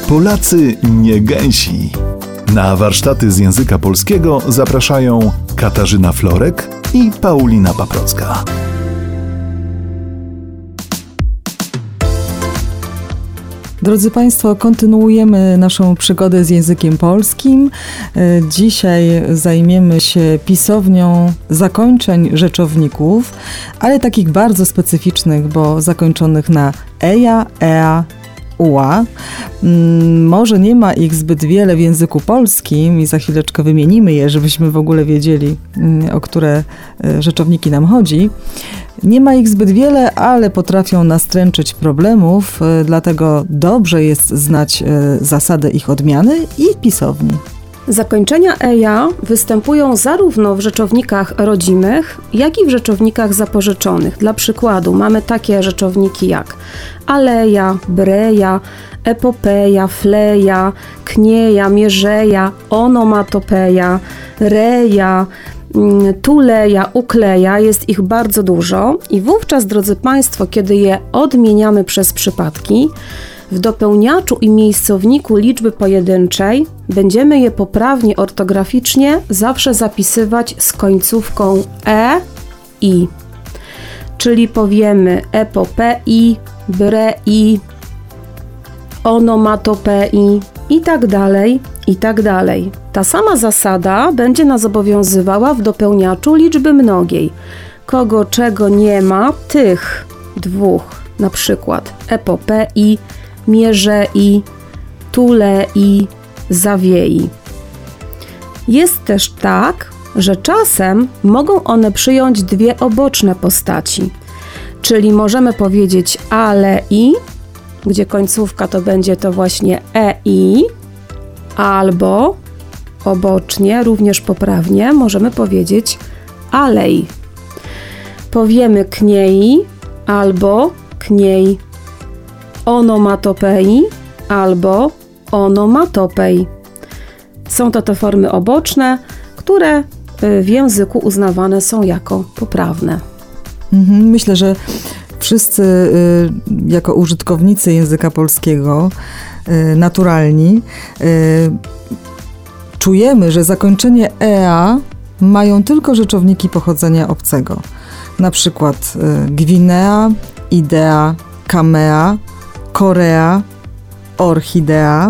Polacy nie gęsi. Na warsztaty z języka polskiego zapraszają Katarzyna Florek i Paulina Paprocka. Drodzy Państwo, kontynuujemy naszą przygodę z językiem polskim. Dzisiaj zajmiemy się pisownią zakończeń rzeczowników, ale takich bardzo specyficznych, bo zakończonych na eja, ea, ua. Może nie ma ich zbyt wiele w języku polskim i za chwileczkę wymienimy je, żebyśmy w ogóle wiedzieli, o które rzeczowniki nam chodzi. Nie ma ich zbyt wiele, ale potrafią nastręczyć problemów, dlatego dobrze jest znać zasadę ich odmiany i pisowni. Zakończenia eja występują zarówno w rzeczownikach rodzimych, jak i w rzeczownikach zapożyczonych. Dla przykładu mamy takie rzeczowniki jak aleja, breja, epopeja, fleja, knieja, mierzeja, onomatopeja, reja, tuleja, ukleja, jest ich bardzo dużo i wówczas, drodzy Państwo, kiedy je odmieniamy przez przypadki, w dopełniaczu i miejscowniku liczby pojedynczej będziemy je poprawnie ortograficznie zawsze zapisywać z końcówką e, i. Czyli powiemy epopei, brei, onomatopei i tak dalej, i tak dalej. Ta sama zasada będzie nas obowiązywała w dopełniaczu liczby mnogiej. Kogo, czego nie ma, tych dwóch, na przykład epopei, mierzei, tulei, zawiei. Jest też tak, że czasem mogą one przyjąć dwie oboczne postaci, czyli możemy powiedzieć alei, gdzie końcówka to będzie to właśnie ei, albo obocznie, również poprawnie, możemy powiedzieć alej. Powiemy kniei albo kniej, onomatopei albo onomatopej. Są to te formy oboczne, które w języku uznawane są jako poprawne. Myślę, że wszyscy jako użytkownicy języka polskiego, naturalni, czujemy, że zakończenie ea mają tylko rzeczowniki pochodzenia obcego. Na przykład Gwinea, Idea, Kamea, Korea, Orchidea.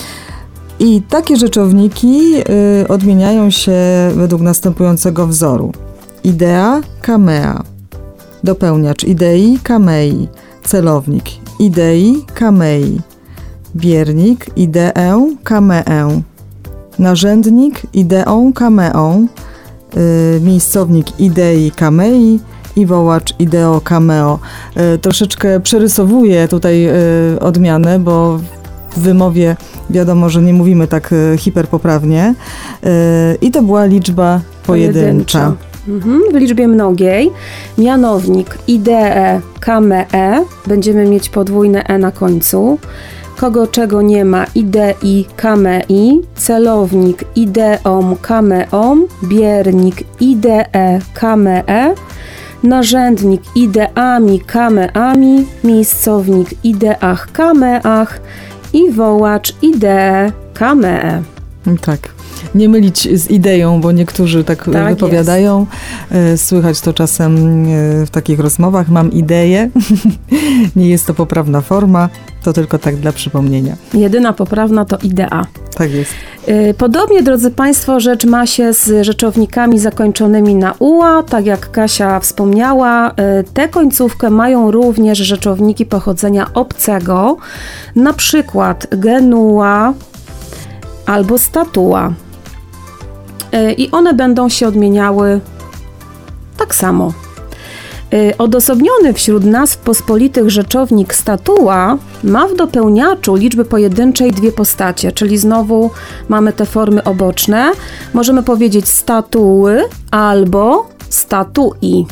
I takie rzeczowniki odmieniają się według następującego wzoru. Idea, kamea. Dopełniacz idei, kamei. Celownik idei, kamei. Biernik ideę, kameę. Narzędnik ideą, kameą. Miejscownik idei, kamei. I wołacz ideo, cameo. Troszeczkę przerysowuję tutaj odmianę, bo w wymowie wiadomo, że nie mówimy tak hiperpoprawnie. I to była liczba pojedyncza. W liczbie mnogiej mianownik idee, kamee, będziemy mieć podwójne e na końcu. Kogo, czego nie ma, idei, kamei. Celownik ideom, kameom. Biernik idee, kamee. Narzędnik ideami, kameami, miejscownik ideach, kameach i wołacz idee, kamee. Tak. Nie mylić z ideą, bo niektórzy tak wypowiadają. Jest. Słychać to czasem w takich rozmowach. Mam ideję. Nie jest to poprawna forma. To tylko tak dla przypomnienia. Jedyna poprawna to idea. Tak jest. Podobnie, drodzy Państwo, rzecz ma się z rzeczownikami zakończonymi na ua. Tak jak Kasia wspomniała, tę końcówkę mają również rzeczowniki pochodzenia obcego. Na przykład genua albo statua. I one będą się odmieniały tak samo. Odosobniony wśród nazw pospolitych rzeczownik statua ma w dopełniaczu liczby pojedynczej dwie postacie, czyli znowu mamy te formy oboczne. Możemy powiedzieć statuły albo statui.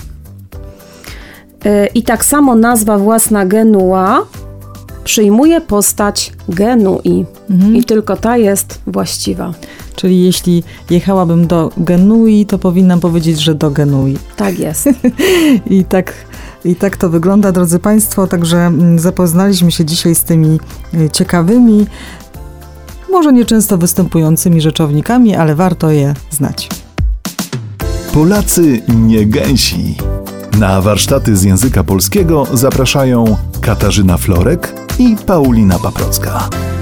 I tak samo nazwa własna genua przyjmuje postać genui. I tylko ta jest właściwa. Czyli jeśli jechałabym do Genui, to powinnam powiedzieć, że do Genui. Tak jest. I tak to wygląda, drodzy Państwo. Także zapoznaliśmy się dzisiaj z tymi ciekawymi, może nieczęsto występującymi rzeczownikami, ale warto je znać. Polacy nie gęsi. Na warsztaty z języka polskiego zapraszają Katarzyna Florek i Paulina Paprocka.